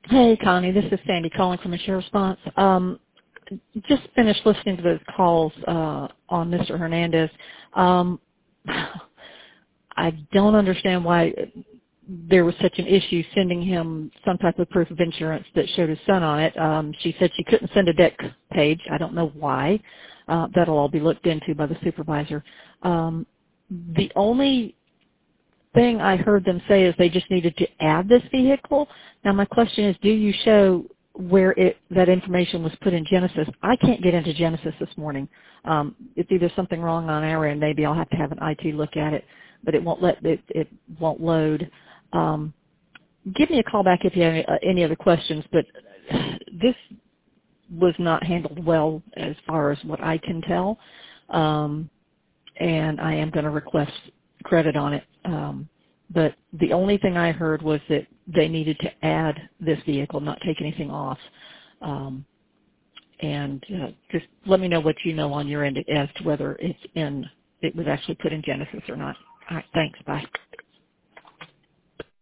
Hey, Connie, this is Sandy calling from Insure Response. Just finished listening to those calls on Mr. Hernandez. I don't understand why there was such an issue sending him some type of proof of insurance that showed his son on it. She said she couldn't send a deck page. I don't know why. That'll all be looked into by the supervisor. The only thing I heard them say is they just needed to add this vehicle. Now my question is, do you show where that information was put in Genesis? I can't get into Genesis this morning. It's either something wrong on our end. Maybe I'll have to have an IT look at it, but it won't it won't load. Give me a call back if you have any other questions, but this was not handled well as far as what I can tell, and I am going to request credit on it. But the only thing I heard was that they needed to add this vehicle, not take anything off. And just let me know what you know on your end as to whether it was actually put in Genesis or not. All right, thanks. Bye.